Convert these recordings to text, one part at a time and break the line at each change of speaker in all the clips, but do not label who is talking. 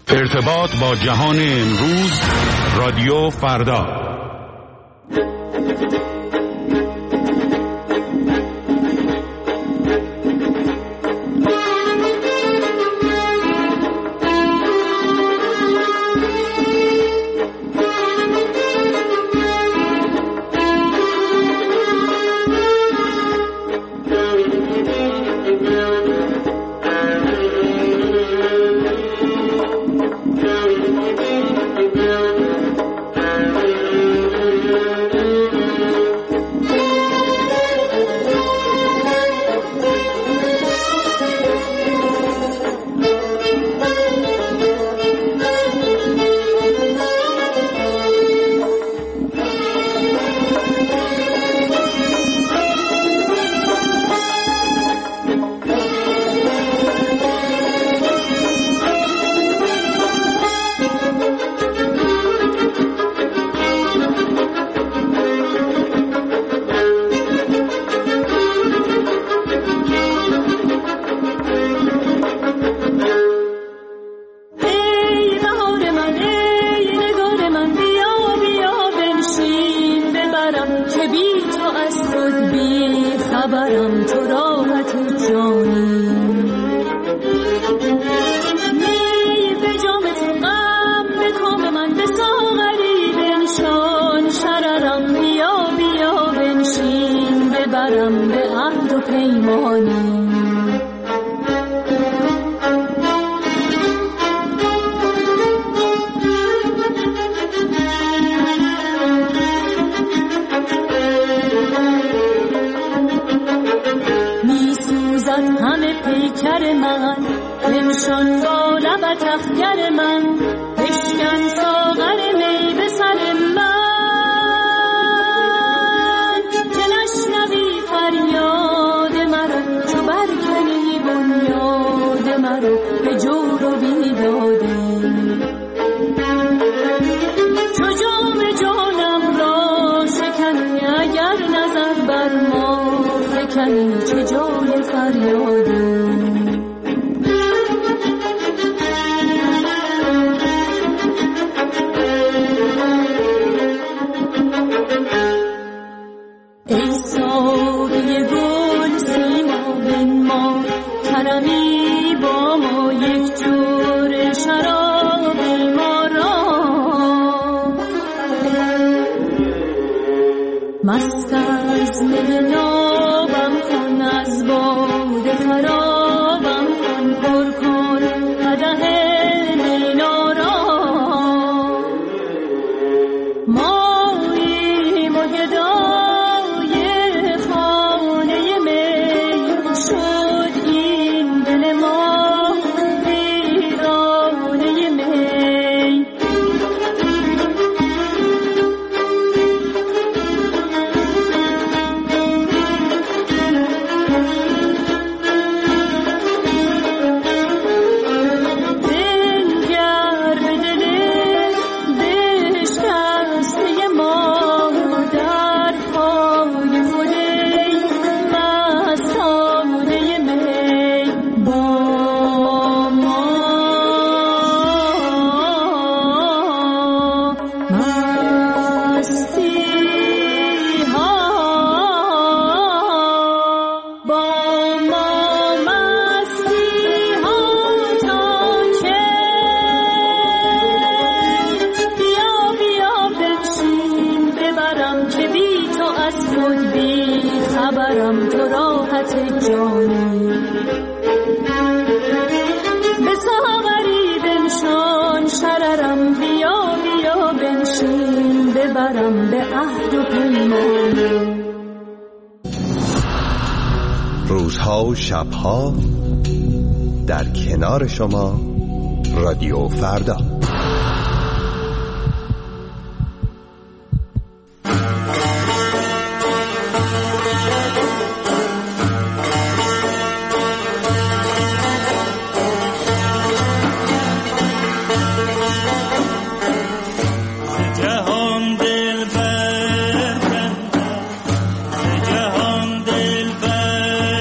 ارتباط با جهان امروز، رادیو فردا.
روزها و شبها در کنار شما، رادیو فردا.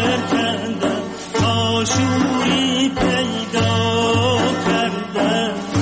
شوری پیدا کرده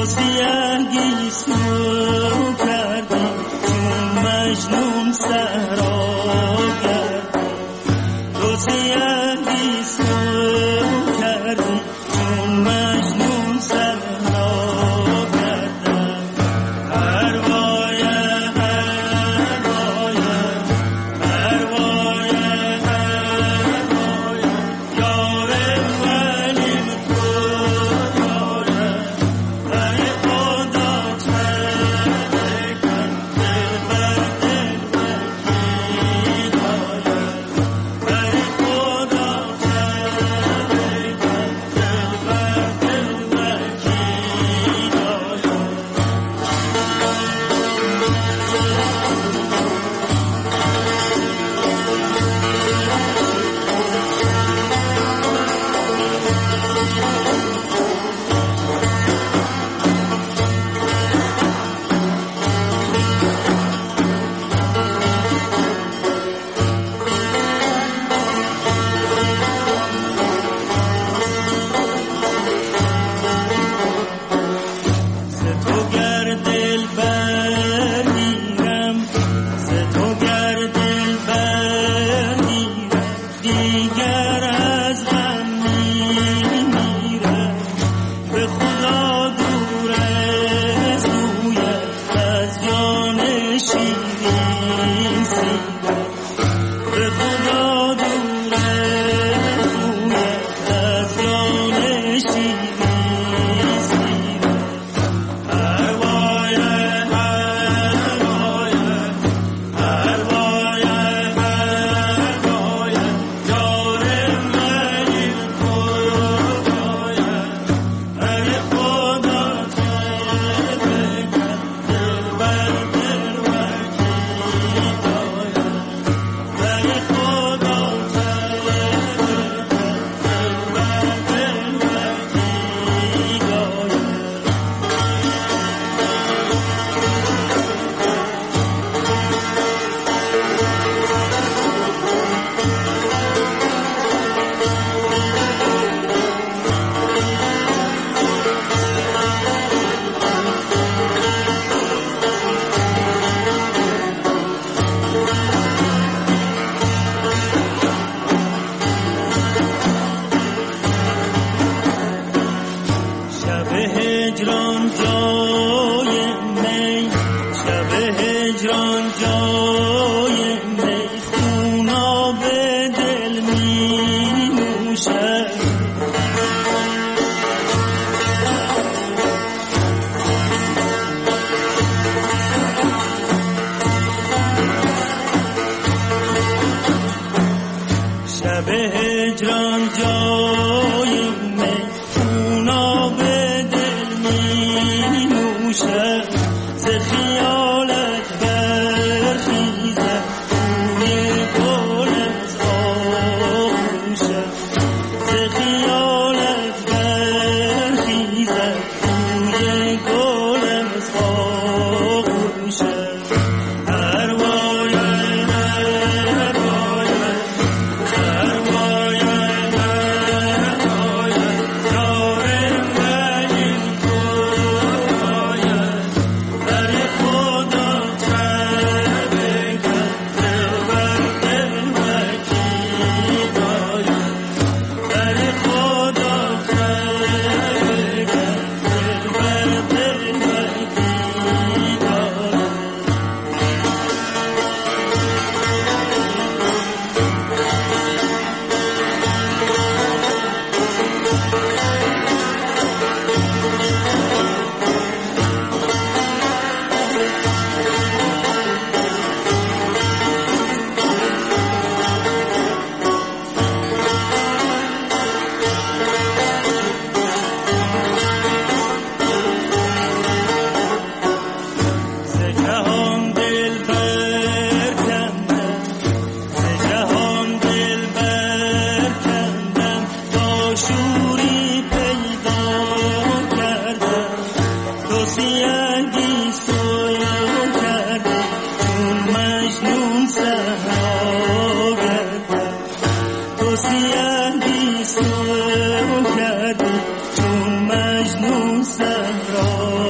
سیاهی کرده چون مجنون صحرا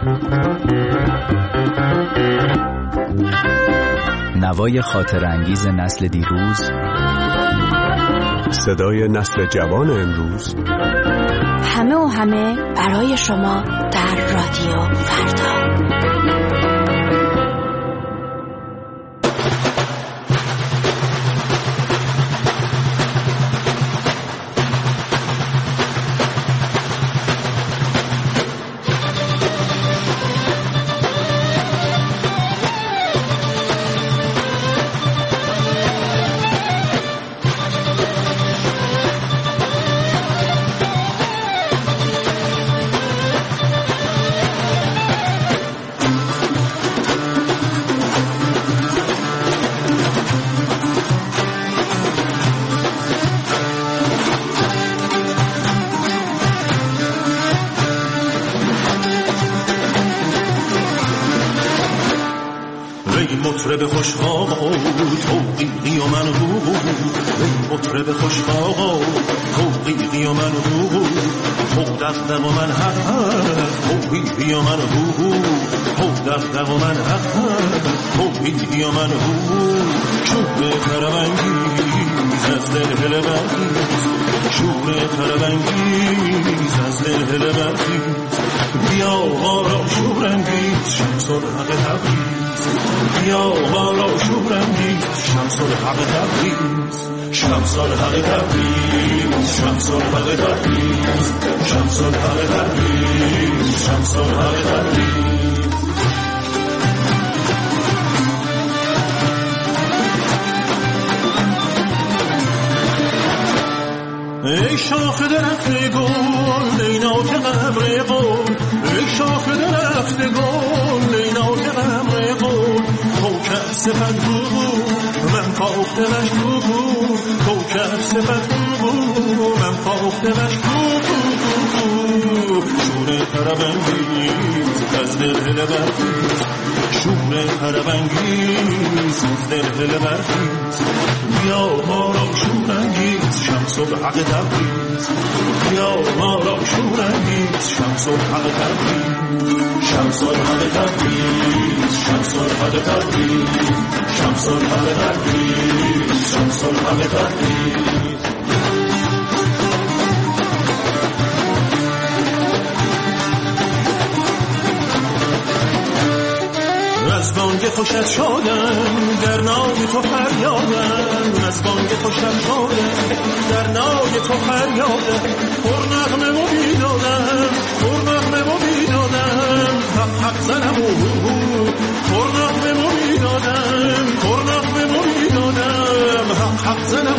نوای خاطر انگیز نسل دیروز،
صدای نسل جوان امروز،
همه و همه برای شما در رادیو فردا.
مطرب خوشخواه توقیقی و من مطرب خوشخواه توقیقی و من تو دقدق و من توقیقی و من تو دقدق و من توقیقی و من شور طرب‌انگیز از دل هل برخیز شور طرب‌انگیز از دل هل برخیز بیا بارا شورانگیز شمس الحق تبریز بیا بالا شورانگیز شمس الحق تبریز شمس الحق تبریز شمس الحق تبریز شمس الحق تبریز شمس الحق تبریز ای شاخ درخت گل لینات قمر قول ای شاخ درخت گل لینات قمر قول کوکب صفت بود من فاختمش بود کوکب صفت بود من فاختمش بود شور طرب‌انگیز از دل هل برخیز شور طرب‌انگیز از دل هل برخیز بیا ما را شورانگیز شمس الحق تبریز بیا ما را شورانگیز شمس الحق تبریز شمس الحق تبریز شمس الحق تبریز شمس الحق تبریز شمس الحق تبریز از بانگ خوشت شدم در نای تو فریادم از بانگ خوشت شدم در نای تو فریادم پر نغمه و بیدادم پر نغمه و بیدادم حق زنم پر نغمه و بیدادم پر نغمه و بیدادم حق زنم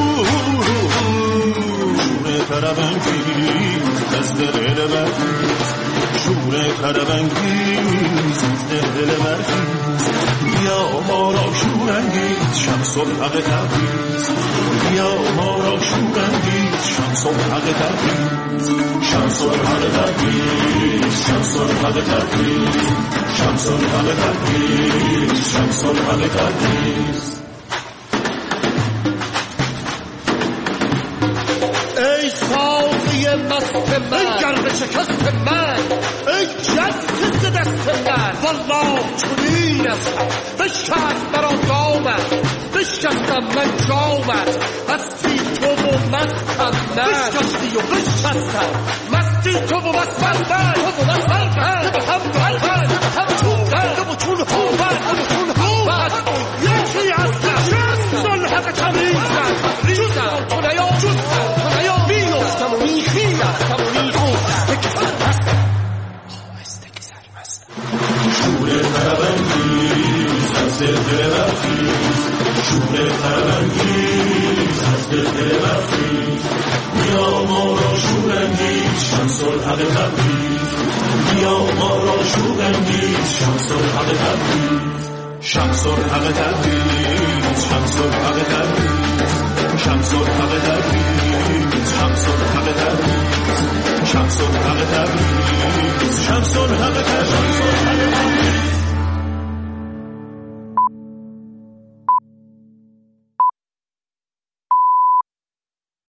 شور طرب‌انگیز از دل برخیز شور طرب‌انگیز از دل برخیز بیا ما را شورانگیز شمس الحق تبریز بیا ما را شورانگیز شمس الحق تبریز شمس الحق تبریز شمس الحق تبریز شمس الحق تبریز شمس الحق تبریز
ای ساقی مست من ای گرد شکست من ای جست ز دست من والله چنین استم بشکست مرا دامت بشکستم من جامت مستی تو و مستم من بشکستی و بشکستم مستی تو و مستم من تو و مستم من به هم دلبن به هم چونبن و چون خوبن و چون خوبن یکی هستم شست الحق تبریزم ریزم تو نیا جستم تو نیا بیفتم و میخیزم و میخوزم یکی سرمستم آهسته که سرمستم
شور طرب‌انگیز از دل برخیز شور طرب‌انگیز از دل برخیز بیا ما را شورانگیز شمس الحق تبریز بیا ما را شورانگیز شمس الحق تبریز شمس الحق تبریز شمس الحق تبریز شمس الحق تبریز